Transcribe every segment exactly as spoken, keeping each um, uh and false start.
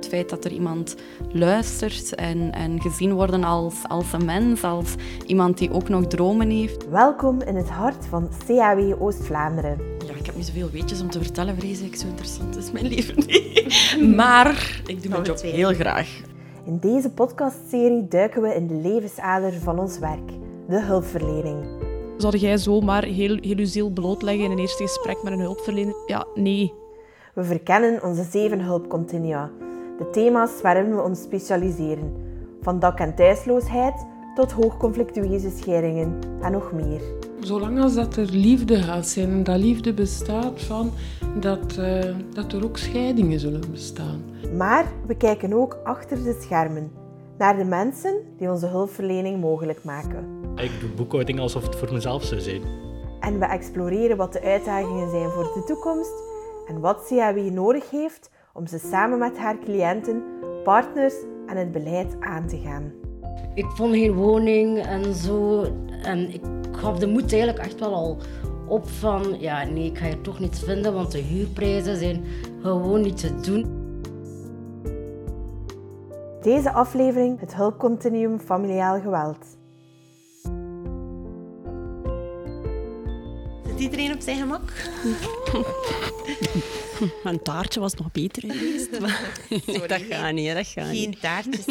Het feit dat er iemand luistert en, en gezien worden als, als een mens, als iemand die ook nog dromen heeft. Welkom in het hart van C A W Oost-Vlaanderen. Ja, ik heb niet zoveel weetjes om te vertellen, vrees ik. Zo interessant is mijn leven niet. Maar ik doe mijn job heel graag. In deze podcastserie duiken we in de levensader van ons werk, de hulpverlening. Zou jij zomaar heel, heel je ziel blootleggen in een eerste gesprek met een hulpverlener? Ja, nee. We verkennen onze zeven hulpcontinua, de thema's waarin we ons specialiseren. Van dak- en thuisloosheid tot hoogconflictueuze scheidingen en nog meer. Zolang als dat er liefde gaat zijn en dat liefde bestaat, van, dat, uh, dat er ook scheidingen zullen bestaan. Maar we kijken ook achter de schermen, naar de mensen die onze hulpverlening mogelijk maken. Ik doe boekhouding alsof het voor mezelf zou zijn. En we exploreren wat de uitdagingen zijn voor de toekomst en wat C A W nodig heeft om ze samen met haar cliënten, partners en het beleid aan te gaan. Ik vond geen woning en zo. En ik gaf de moed eigenlijk echt wel al op van... Ja, nee, ik ga hier toch niets vinden, want de huurprijzen zijn gewoon niet te doen. Deze aflevering het hulpcontinuum familiaal geweld. Zit iedereen op zijn gemak? Een taartje was nog beter geweest. Sorry, dat gaat niet, dat gaat Geen niet. taartjes.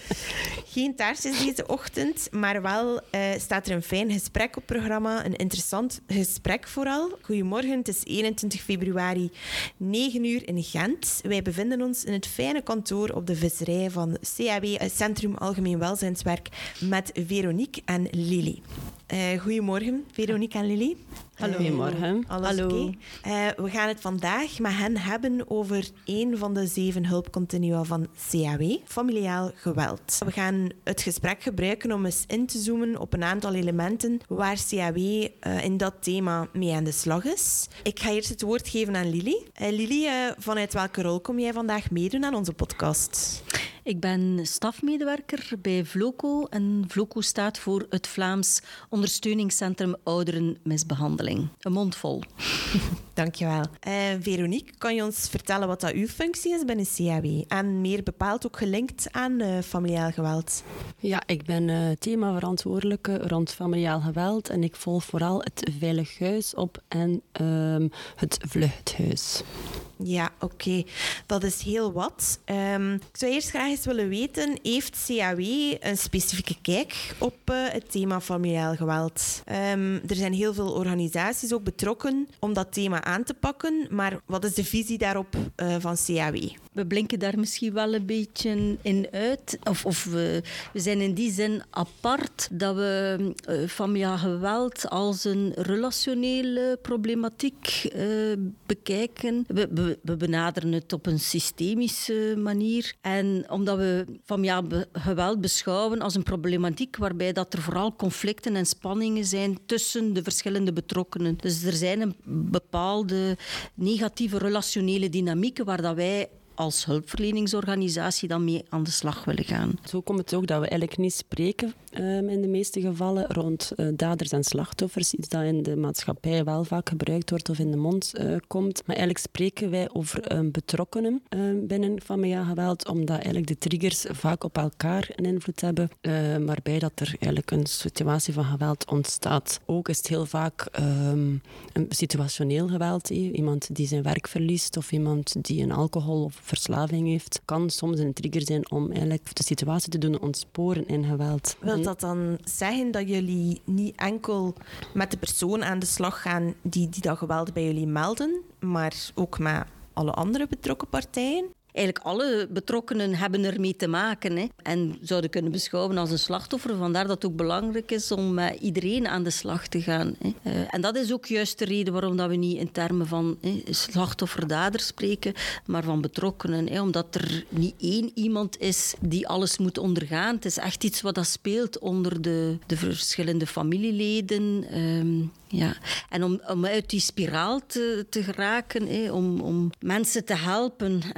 Geen taartjes deze ochtend, maar wel uh, staat er een fijn gesprek op programma. Een interessant gesprek vooral. Goedemorgen, het is eenentwintig februari, negen uur in Gent. Wij bevinden ons in het fijne kantoor op de visserij van C A W, het Centrum Algemeen Welzijnswerk, met Veronique en Lili. Uh, goedemorgen, Veronique en Lili. Hallo. Goedemorgen. Alles Hallo. oké? Uh, we gaan het vandaag met hen hebben over een van de zeven hulpcontinua van C A W, familiaal geweld. We gaan het gesprek gebruiken om eens in te zoomen op een aantal elementen waar C A W uh, in dat thema mee aan de slag is. Ik ga eerst het woord geven aan Lili. Uh, Lili, uh, vanuit welke rol kom jij vandaag meedoen aan onze podcast? Ik ben stafmedewerker bij Vloco en Vloco staat voor het Vlaams Ondersteuningscentrum Ouderenmisbehandeling. Een mond vol. Dankjewel. Uh, Veronique, kan je ons vertellen wat dat uw functie is binnen C A W? En meer bepaald ook gelinkt aan uh, familiaal geweld? Ja, ik ben uh, themaverantwoordelijke rond familiaal geweld en ik volg vooral het Veilig Huis op en uh, het Vluchthuis. Ja, oké. Okay. Dat is heel wat. Um, ik zou eerst graag eens willen weten, heeft C A W een specifieke kijk op uh, het thema familiaal geweld? Um, er zijn heel veel organisaties ook betrokken om dat thema aan te pakken, maar wat is de visie daarop uh, van C A W? We blinken daar misschien wel een beetje in uit. Of, of we, we zijn in die zin apart dat we uh, familiaal geweld als een relationele problematiek uh, bekijken. We, we, we benaderen het op een systemische manier. En omdat we familiaal be- geweld beschouwen als een problematiek waarbij dat er vooral conflicten en spanningen zijn tussen de verschillende betrokkenen. Dus er zijn een bepaalde negatieve relationele dynamieken waar dat wij als hulpverleningsorganisatie dan mee aan de slag willen gaan. Zo komt het ook dat we eigenlijk niet spreken um, in de meeste gevallen rond uh, daders en slachtoffers. Iets dat in de maatschappij wel vaak gebruikt wordt of in de mond uh, komt. Maar eigenlijk spreken wij over um, betrokkenen um, binnen familiaal geweld, omdat eigenlijk de triggers vaak op elkaar een invloed hebben, uh, waarbij dat er eigenlijk een situatie van geweld ontstaat. Ook is het heel vaak um, een situationeel geweld. He. Iemand die zijn werk verliest of iemand die een alcohol of verslaving heeft, kan soms een trigger zijn om eigenlijk de situatie te doen ontsporen in geweld. Wil dat dan zeggen dat jullie niet enkel met de persoon aan de slag gaan die, die dat geweld bij jullie melden, maar ook met alle andere betrokken partijen? Eigenlijk alle betrokkenen hebben ermee te maken, hè, en zouden kunnen beschouwen als een slachtoffer. Vandaar dat het ook belangrijk is om met iedereen aan de slag te gaan. Hè. Uh, en dat is ook juist de reden waarom dat we niet in termen van hè, slachtoffer-dader spreken, maar van betrokkenen. Hè, omdat er niet één iemand is die alles moet ondergaan. Het is echt iets wat dat speelt onder de, de verschillende familieleden. Um, Ja. En om, om uit die spiraal te, te geraken, hè, om, om mensen te helpen en te ondersteunen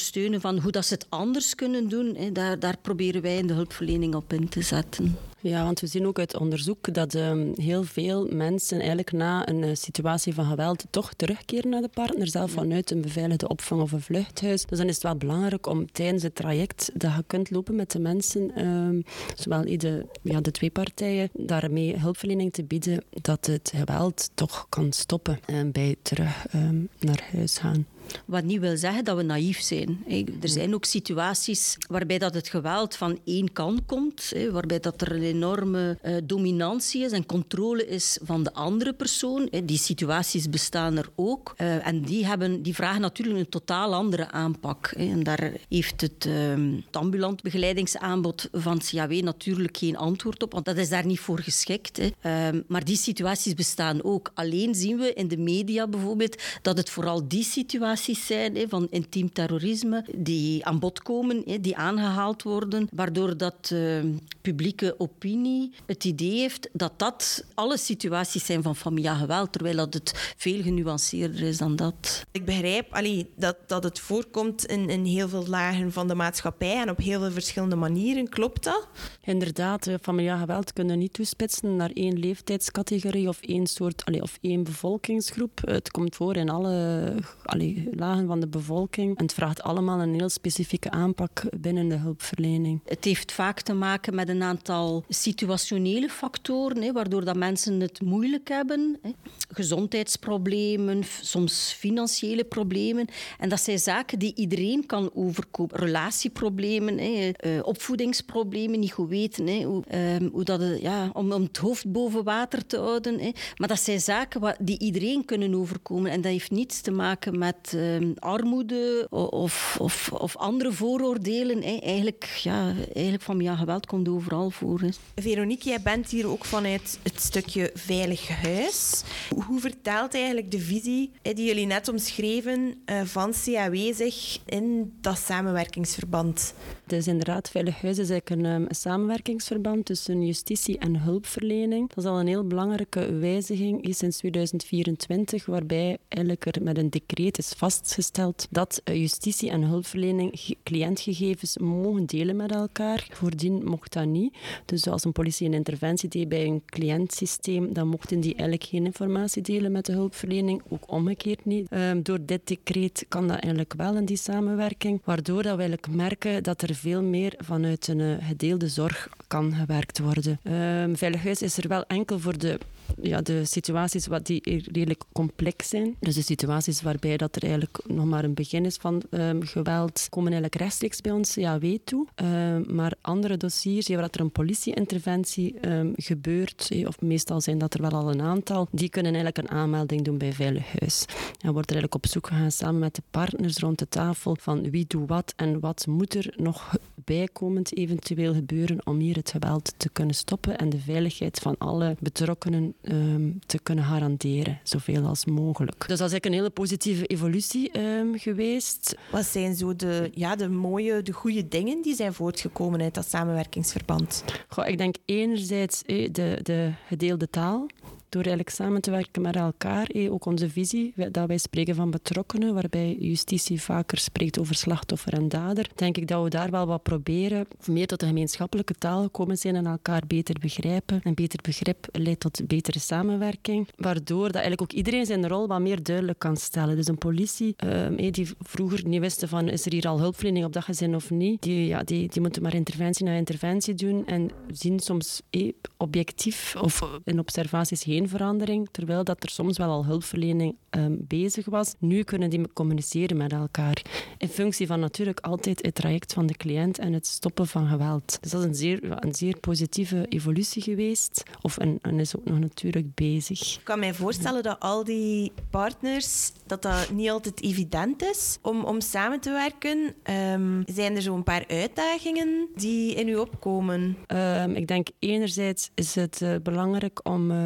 ondersteunen van hoe dat ze het anders kunnen doen, hè, daar, daar proberen wij in de hulpverlening op in te zetten. Ja, want we zien ook uit onderzoek dat um, heel veel mensen eigenlijk na een uh, situatie van geweld toch terugkeren naar de partner, zelf vanuit een beveiligde opvang of een vluchthuis. Dus dan is het wel belangrijk om tijdens het traject dat je kunt lopen met de mensen, um, zowel de, ja, de twee partijen, daarmee hulpverlening te bieden, dat het geweld toch kan stoppen um, bij terug um, naar huis gaan. Wat niet wil zeggen dat we naïef zijn. Er zijn ook situaties waarbij dat het geweld van één kant komt, waarbij dat er een enorme uh, dominantie is en controle is van de andere persoon. Die situaties bestaan er ook. Uh, en die, hebben, die vragen natuurlijk een totaal andere aanpak. En daar heeft het, uh, het ambulant begeleidingsaanbod van het C A W natuurlijk geen antwoord op, want dat is daar niet voor geschikt. Uh, maar die situaties bestaan ook. Alleen zien we in de media bijvoorbeeld dat het vooral die situaties zijn he, van intiem terrorisme die aan bod komen, he, die aangehaald worden, waardoor dat uh, publieke opinie het idee heeft dat dat alle situaties zijn van familiaal geweld, terwijl dat het veel genuanceerder is dan dat. Ik begrijp allee, dat, dat het voorkomt in, in heel veel lagen van de maatschappij en op heel veel verschillende manieren. Klopt dat? Inderdaad, familiaal geweld kunnen niet toespitsen naar één leeftijdscategorie of één soort, allee, of één bevolkingsgroep. Het komt voor in alle allee, lagen van de bevolking. En het vraagt allemaal een heel specifieke aanpak binnen de hulpverlening. Het heeft vaak te maken met een aantal situationele factoren, hè, waardoor dat mensen het moeilijk hebben. Hè. Gezondheidsproblemen, soms financiële problemen. En dat zijn zaken die iedereen kan overkomen. Relatieproblemen, hè, opvoedingsproblemen, niet goed weten hè, hoe, um, hoe dat, ja, om, om het hoofd boven water te houden. Hè. Maar dat zijn zaken die iedereen kunnen overkomen. En dat heeft niets te maken met uh, armoede of, of, of andere vooroordelen. Hè. Eigenlijk, ja, eigenlijk familiaal geweld komt overal voor. Hè. Veronique, jij bent hier ook vanuit het stukje Veilig Huis. Hoe vertaalt eigenlijk de visie die jullie net omschreven van C A W zich in dat samenwerkingsverband? Het is inderdaad, Veilig Huis is eigenlijk een, een samenwerkingsverband tussen justitie en hulpverlening. Dat is al een heel belangrijke wijziging sinds tweeduizend vierentwintig, waarbij eigenlijk er met een decreet is vastgesteld dat justitie en hulpverlening cliëntgegevens mogen delen met elkaar. Voordien mocht dat niet. Dus als een politie een interventie deed bij een cliëntsysteem, dan mochten die eigenlijk geen informatie delen met de hulpverlening, ook omgekeerd niet. Um, door dit decreet kan dat eigenlijk wel in die samenwerking, waardoor dat we eigenlijk merken dat er veel meer vanuit een uh, gedeelde zorg kan gewerkt worden. Um, Veilig Huis is er wel enkel voor de Ja, de situaties wat die redelijk complex zijn. Dus de situaties waarbij dat er eigenlijk nog maar een begin is van um, geweld, komen eigenlijk rechtstreeks bij ons C A W toe. Um, maar andere dossiers, waar er een politieinterventie um, gebeurt, of meestal zijn dat er wel al een aantal, die kunnen eigenlijk een aanmelding doen bij Veilig Huis. En wordt er eigenlijk op zoek gegaan samen met de partners rond de tafel van wie doet wat en wat moet er nog bijkomend eventueel gebeuren om hier het geweld te kunnen stoppen en de veiligheid van alle betrokkenen Um, te kunnen garanderen, zoveel als mogelijk. Dus dat is eigenlijk een hele positieve evolutie um, geweest. Wat zijn zo de, ja, de mooie, de goede dingen die zijn voortgekomen uit dat samenwerkingsverband? Goh, ik denk enerzijds eh, de, de gedeelde taal. Door eigenlijk samen te werken met elkaar, eh, ook onze visie, dat wij spreken van betrokkenen, waarbij justitie vaker spreekt over slachtoffer en dader, denk ik dat we daar wel wat proberen, meer tot een gemeenschappelijke taal gekomen zijn en elkaar beter begrijpen. En beter begrip leidt tot betere samenwerking, waardoor dat eigenlijk ook iedereen zijn rol wat meer duidelijk kan stellen. Dus een politie, eh, die vroeger niet wisten van, is er hier al hulpverlening op dat gezin of niet, die, ja, die, die moeten maar interventie na interventie doen en zien soms eh, objectief of in observaties geen verandering, terwijl dat er soms wel al hulpverlening um, bezig was. Nu kunnen die communiceren met elkaar. In functie van natuurlijk altijd het traject van de cliënt en het stoppen van geweld. Dus dat is een zeer, een zeer positieve evolutie geweest. Of en, en is ook nog natuurlijk bezig. Ik kan mij voorstellen dat al die partners, dat dat niet altijd evident is om, om samen te werken. Um, zijn er zo'n paar uitdagingen die in u opkomen? Um, ik denk enerzijds is het uh, belangrijk om um,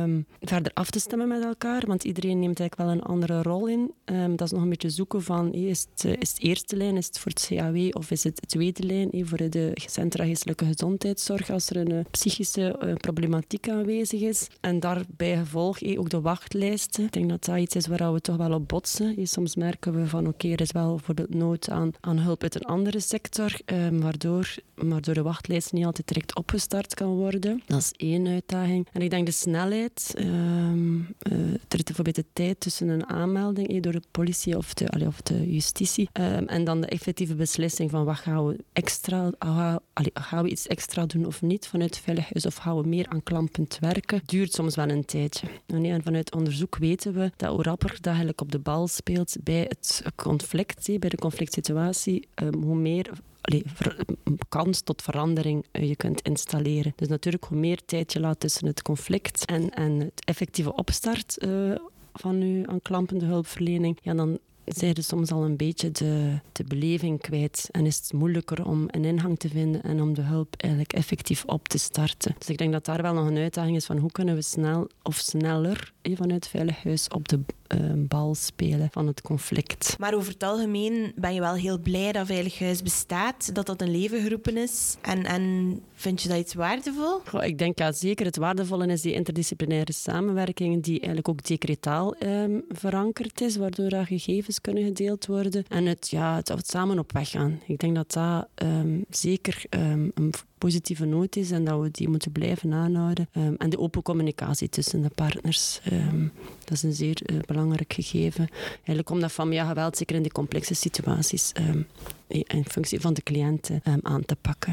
verder af te stemmen met elkaar, want iedereen neemt eigenlijk wel een andere rol in. Um, dat is nog een beetje zoeken van, is het, uh, is het eerste lijn, is het voor het C A W of is het de tweede lijn, uh, voor de centra geestelijke gezondheidszorg als er een uh, psychische uh, problematiek aanwezig is. En daarbij gevolg uh, ook de wachtlijsten. Ik denk dat dat iets is waar we toch wel op botsen. Uh, soms merken we van, oké, okay, er is wel bijvoorbeeld nood aan, aan hulp uit een andere sector, um, waardoor, waardoor de wachtlijst niet altijd direct opgestart kan worden. Dat is één uitdaging. En ik denk de snelheid, um, uh, er is bijvoorbeeld de tijd tussen een aanmelding uh, door de politie of de, allee, of de justitie um, en dan de effectieve beslissing van wat gaan we extra, uh, allee, gaan we iets extra doen of niet vanuit het Veilig of gaan we meer aanklampend werken, duurt soms wel een tijdje. En, ja, en vanuit onderzoek weten we dat hoe rapper dat eigenlijk op de bal speelt bij het conflict, uh, bij de conflict situatie, um, hoe meer allee, ver, kans tot verandering uh, je kunt installeren. Dus natuurlijk, hoe meer tijd je laat tussen het conflict en, en het effectieve opstart uh, van je aanklampende hulpverlening, ja, dan zijn ze soms al een beetje de, de beleving kwijt en is het moeilijker om een ingang te vinden en om de hulp eigenlijk effectief op te starten. Dus ik denk dat daar wel nog een uitdaging is van hoe kunnen we snel of sneller vanuit het Veilig Huis op de uh, bal spelen van het conflict. Maar over het algemeen ben je wel heel blij dat Veilig Huis bestaat, dat dat een leven geroepen is. En, en vind je dat iets waardevol? Goh, ik denk ja, zeker het waardevolle is die interdisciplinaire samenwerking die eigenlijk ook decretaal um, verankerd is, waardoor daar gegevens kunnen gedeeld worden. En het, ja, het, het samen op weg gaan. Ik denk dat dat um, zeker um, een positieve noot is en dat we die moeten blijven aanhouden. Um, en de open communicatie tussen de partners, um, dat is een zeer uh, belangrijk gegeven. Eigenlijk om dat familiaal geweld, zeker in die complexe situaties, um, in functie van de cliënten, um, aan te pakken.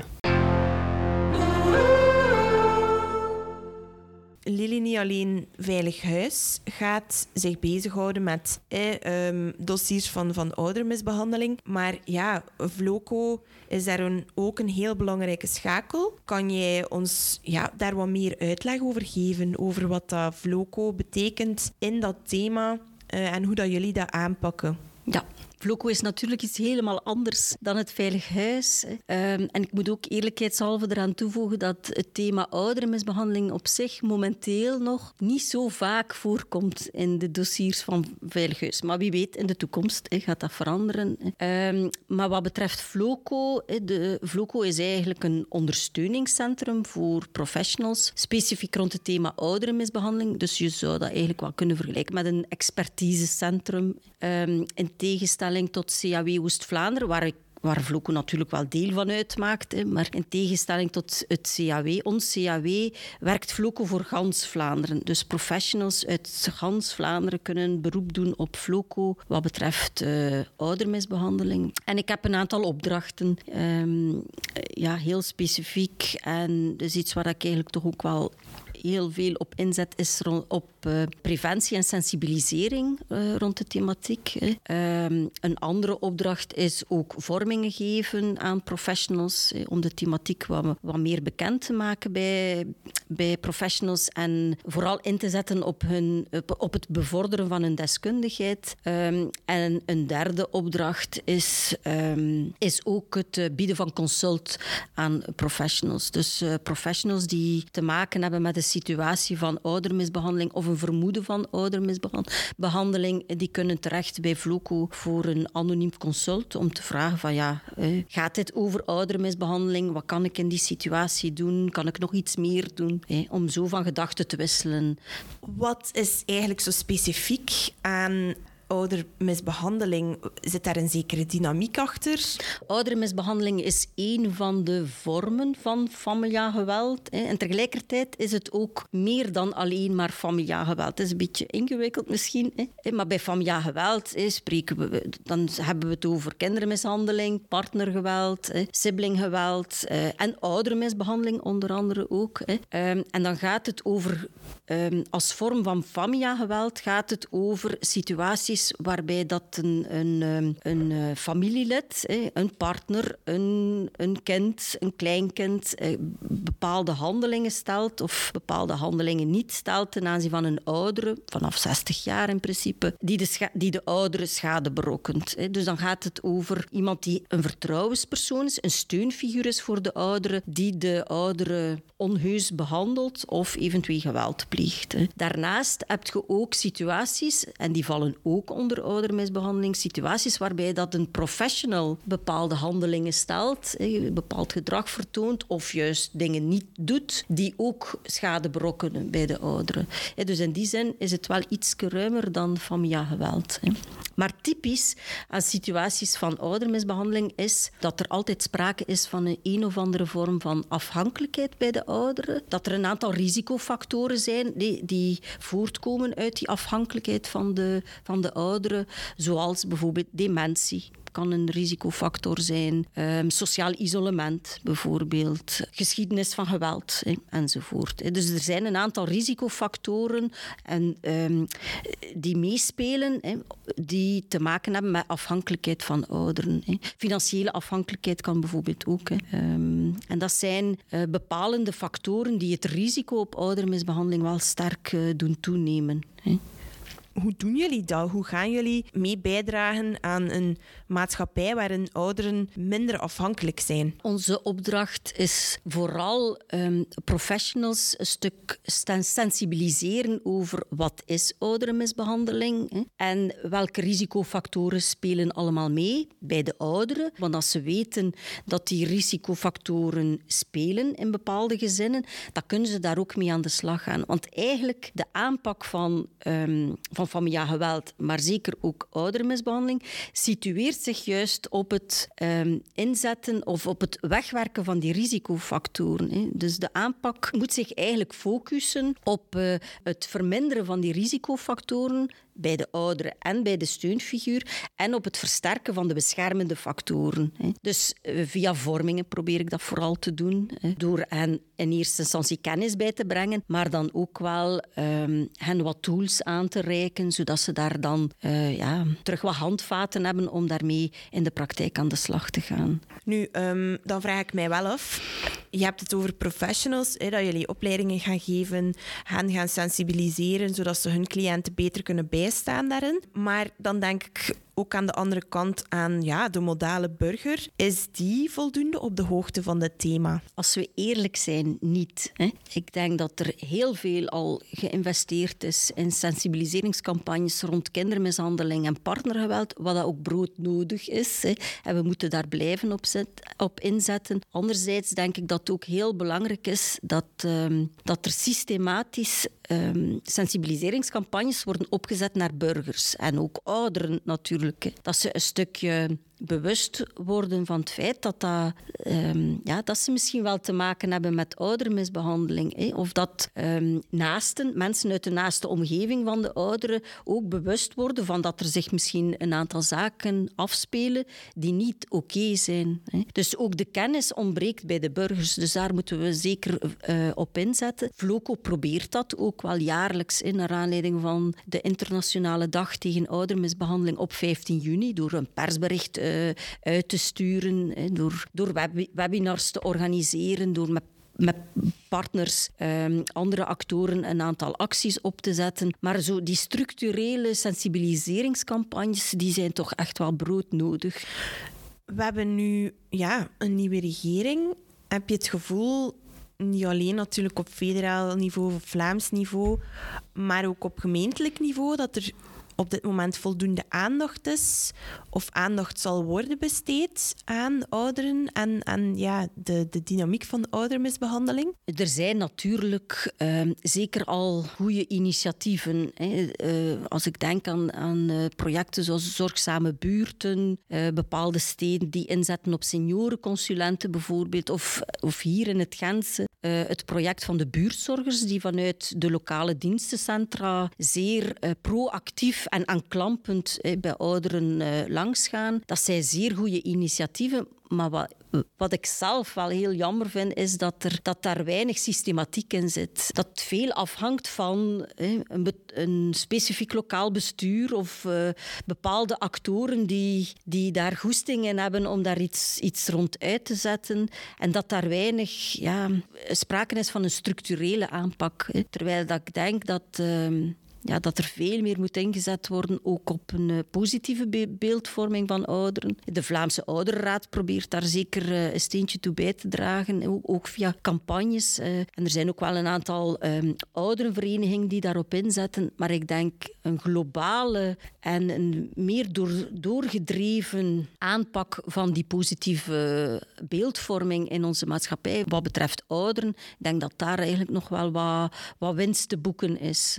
Lili, niet alleen Veilig Huis gaat zich bezighouden met eh, um, dossiers van, van oudermisbehandeling. Maar ja, Vloco is daar een, ook een heel belangrijke schakel. Kan jij ons ja, daar wat meer uitleg over geven? Over wat dat Vloco betekent in dat thema uh, en hoe dat jullie dat aanpakken? Ja. Vloco is natuurlijk iets helemaal anders dan het Veilig Huis. Um, en ik moet ook eerlijkheidshalve eraan toevoegen dat het thema ouderenmisbehandeling op zich momenteel nog niet zo vaak voorkomt in de dossiers van Veilig Huis. Maar wie weet, in de toekomst he, gaat dat veranderen. Um, maar wat betreft Vloco, de, Vloco is eigenlijk een ondersteuningscentrum voor professionals, specifiek rond het thema ouderenmisbehandeling. Dus je zou dat eigenlijk wel kunnen vergelijken met een expertisecentrum. Um, in tegenstelling tot C A W Oost-Vlaanderen, waar ik waar Vloco natuurlijk wel deel van uitmaakt. Hè. Maar in tegenstelling tot het C A W, ons C A W, werkt Vloco voor gans Vlaanderen. Dus professionals uit gans Vlaanderen kunnen beroep doen op Vloco wat betreft uh, oudermisbehandeling. En ik heb een aantal opdrachten, um, ja, heel specifiek. En dus iets waar ik eigenlijk toch ook wel heel veel op inzet is rond, op uh, preventie en sensibilisering uh, rond de thematiek. Hè. Um, een andere opdracht is ook vormingen geven aan professionals, hè, om de thematiek wat, wat meer bekend te maken bij, bij professionals en vooral in te zetten op, hun, op, op het bevorderen van hun deskundigheid. Um, en een derde opdracht is, um, is ook het bieden van consult aan professionals. Dus uh, professionals die te maken hebben met de situatie van oudermisbehandeling of een vermoeden van oudermisbehandeling, die kunnen terecht bij Vloco voor een anoniem consult om te vragen van ja, eh, gaat dit over oudermisbehandeling? Wat kan ik in die situatie doen? Kan ik nog iets meer doen? Eh, om zo van gedachten te wisselen. Wat is eigenlijk zo specifiek aan oudermisbehandeling? Zit daar een zekere dynamiek achter? Oudermisbehandeling is één van de vormen van familiaal geweld. En tegelijkertijd is het ook meer dan alleen maar familiaal geweld. Het is een beetje ingewikkeld misschien. Maar bij familiaal geweld spreken we, dan hebben we het over kindermishandeling, partnergeweld, siblinggeweld en oudermisbehandeling onder andere ook. En dan gaat het over, als vorm van familiaal geweld, gaat het over situaties situaties waarbij dat een, een, een, een familielid, een partner, een, een kind, een kleinkind bepaalde handelingen stelt of bepaalde handelingen niet stelt ten aanzien van een oudere, vanaf zestig jaar in principe, die de, scha- die de oudere schade berokkent. Dus dan gaat het over iemand die een vertrouwenspersoon is, een steunfiguur is voor de oudere, die de oudere onheus behandelt of eventueel geweld pleegt. Daarnaast heb je ook situaties, en die vallen ook onder oudermisbehandeling, situaties waarbij dat een professional bepaalde handelingen stelt, bepaald gedrag vertoont of juist dingen niet doet, die ook schade berokkenen bij de ouderen. Dus in die zin is het wel iets ruimer dan familiaal geweld. Maar typisch aan situaties van oudermisbehandeling is dat er altijd sprake is van een een of andere vorm van afhankelijkheid bij de ouderen. Dat er een aantal risicofactoren zijn die, die voortkomen uit die afhankelijkheid van de, van de ouderen, zoals bijvoorbeeld dementie. Kan een risicofactor zijn, um, sociaal isolement bijvoorbeeld, geschiedenis van geweld hè, enzovoort. Dus er zijn een aantal risicofactoren en, um, die meespelen, hè, die te maken hebben met afhankelijkheid van ouderen. Hè. Financiële afhankelijkheid kan bijvoorbeeld ook. Hè. Um, en dat zijn uh, bepalende factoren die het risico op oudermisbehandeling wel sterk uh, doen toenemen. Hè. Hoe doen jullie dat? Hoe gaan jullie mee bijdragen aan een maatschappij waarin ouderen minder afhankelijk zijn? Onze opdracht is vooral um, professionals een stuk sensibiliseren over wat is ouderenmisbehandeling hè? En welke risicofactoren spelen allemaal mee bij de ouderen. Want als ze weten dat die risicofactoren spelen in bepaalde gezinnen, dan kunnen ze daar ook mee aan de slag gaan. Want eigenlijk de aanpak van, um, van van familiaal geweld, maar zeker ook oudermisbehandeling, situeert zich juist op het um, inzetten of op het wegwerken van die risicofactoren. Hè. Dus de aanpak moet zich eigenlijk focussen op uh, het verminderen van die risicofactoren bij de ouderen en bij de steunfiguur en op het versterken van de beschermende factoren. Hè. Dus uh, via vormingen probeer ik dat vooral te doen, hè, door hen in eerste instantie kennis bij te brengen, maar dan ook wel um, hen wat tools aan te reiken, zodat ze daar dan uh, ja, terug wat handvaten hebben om daarmee in de praktijk aan de slag te gaan. Nu, um, dan vraag ik mij wel af, je hebt het over professionals, hè, dat jullie opleidingen gaan geven, hen gaan sensibiliseren, zodat ze hun cliënten beter kunnen bijstaan daarin. Maar dan denk ik ook aan de andere kant aan ja, de modale burger. Is die voldoende op de hoogte van dit thema? Als we eerlijk zijn, niet. Hè? Ik denk dat er heel veel al geïnvesteerd is in sensibiliseringscampagnes rond kindermishandeling en partnergeweld, wat dat ook broodnodig is. Hè? En we moeten daar blijven op, zet, op inzetten. Anderzijds denk ik dat het ook heel belangrijk is dat, um, dat er systematisch um, sensibiliseringscampagnes worden opgezet naar burgers en ook ouderen natuurlijk. Dat ze een stukje bewust worden van het feit dat, dat, um, ja, dat ze misschien wel te maken hebben met oudermisbehandeling. Hè? Of dat um, naasten, mensen uit de naaste omgeving van de ouderen ook bewust worden van dat er zich misschien een aantal zaken afspelen die niet oké zijn. Hè? Dus ook de kennis ontbreekt bij de burgers. Dus daar moeten we zeker uh, op inzetten. Vloco probeert dat ook wel jaarlijks in naar aanleiding van de internationale dag tegen oudermisbehandeling op vijftien juni door een persbericht uh, uit te sturen, hè, door, door web, webinars te organiseren, door met met partners, um, andere actoren een aantal acties op te zetten. Maar zo die structurele sensibiliseringscampagnes, die zijn toch echt wel broodnodig. We hebben nu ja, een nieuwe regering. Heb je het gevoel, niet alleen natuurlijk op federaal niveau of Vlaams niveau, maar ook op gemeentelijk niveau, dat er op dit moment voldoende aandacht is of aandacht zal worden besteed aan ouderen en, en ja, de, de dynamiek van oudermisbehandeling? Er zijn natuurlijk uh, zeker al goede initiatieven. Hè. Uh, als ik denk aan, aan uh, projecten zoals zorgzame buurten, uh, bepaalde steden die inzetten op seniorenconsulenten bijvoorbeeld, of, of hier in het Gentse uh, het project van de buurtzorgers die vanuit de lokale dienstencentra zeer uh, proactief en aanklampend eh, bij ouderen eh, langsgaan. Dat zijn zeer goede initiatieven, maar wat wat ik zelf wel heel jammer vind, is dat, er, dat daar weinig systematiek in zit. Dat veel afhangt van hè, een, be- een specifiek lokaal bestuur of uh, bepaalde actoren die, die daar goesting in hebben om daar iets, iets rond uit te zetten. En dat daar weinig ja, sprake is van een structurele aanpak. Hè. Terwijl dat ik denk dat... Uh, Ja, dat er veel meer moet ingezet worden, ook op een uh, positieve be- beeldvorming van ouderen. De Vlaamse Ouderenraad probeert daar zeker uh, een steentje toe bij te dragen, ook, ook via campagnes. Uh, en er zijn ook wel een aantal um, ouderenverenigingen die daarop inzetten. Maar ik denk een globale en een meer door, doorgedreven aanpak van die positieve beeldvorming in onze maatschappij wat betreft ouderen. Ik denk dat daar eigenlijk nog wel wat, wat winst te boeken is.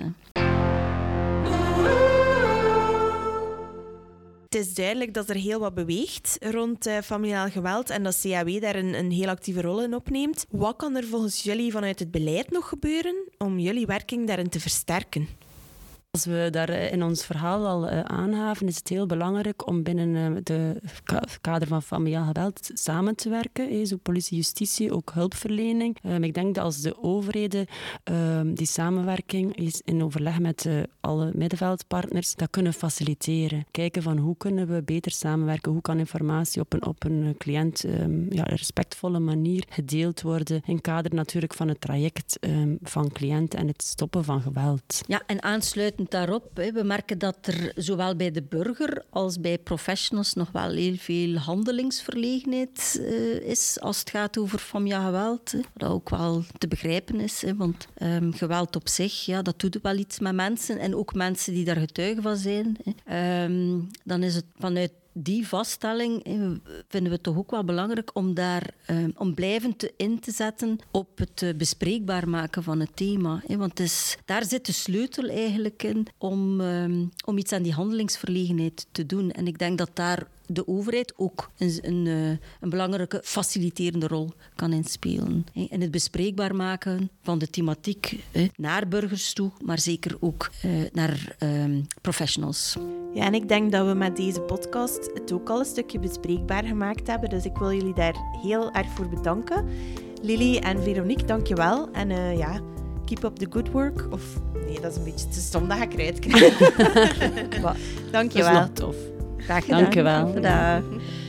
Het is duidelijk dat er heel wat beweegt rond uh, familiaal geweld en dat C A W daar een, een heel actieve rol in opneemt. Wat kan er volgens jullie vanuit het beleid nog gebeuren om jullie werking daarin te versterken? Als we daar in ons verhaal al uh, aanhaven, is het heel belangrijk om binnen uh, de ka- kader van familiaal geweld samen te werken. He, zo politie, justitie, ook hulpverlening. Um, ik denk dat als de overheden um, die samenwerking is in overleg met uh, alle middenveldpartners, dat kunnen faciliteren. Kijken van hoe kunnen we beter samenwerken, hoe kan informatie op een, op een cliënt um, ja, respectvolle manier gedeeld worden in kader natuurlijk van het traject um, van cliënten en het stoppen van geweld. Ja, en aansluitend daarop, we merken dat er zowel bij de burger als bij professionals nog wel heel veel handelingsverlegenheid uh, is als het gaat over familiaal geweld. Hè. Wat ook wel te begrijpen is, hè, want um, geweld op zich, ja, dat doet wel iets met mensen en ook mensen die daar getuige van zijn. Hè. Um, dan is het vanuit die vaststelling vinden we het toch ook wel belangrijk om daar uh, om blijvend te in te zetten op het uh, bespreekbaar maken van het thema. Hè? Want het is, daar zit de sleutel eigenlijk in om, um, om iets aan die handelingsverlegenheid te doen. En ik denk dat daar de overheid ook een, een, een belangrijke faciliterende rol kan inspelen. En het bespreekbaar maken van de thematiek naar burgers toe, maar zeker ook naar um, professionals. Ja, en ik denk dat we met deze podcast het ook al een stukje bespreekbaar gemaakt hebben. Dus ik wil jullie daar heel erg voor bedanken. Lily en Veronique, dank je wel. En uh, ja, keep up the good work. Of nee, dat is een beetje te stom dat ga ik eruit krijgen. Dank je wel. Dat is nog tof. Graag gedaan. Dank je wel. Dag.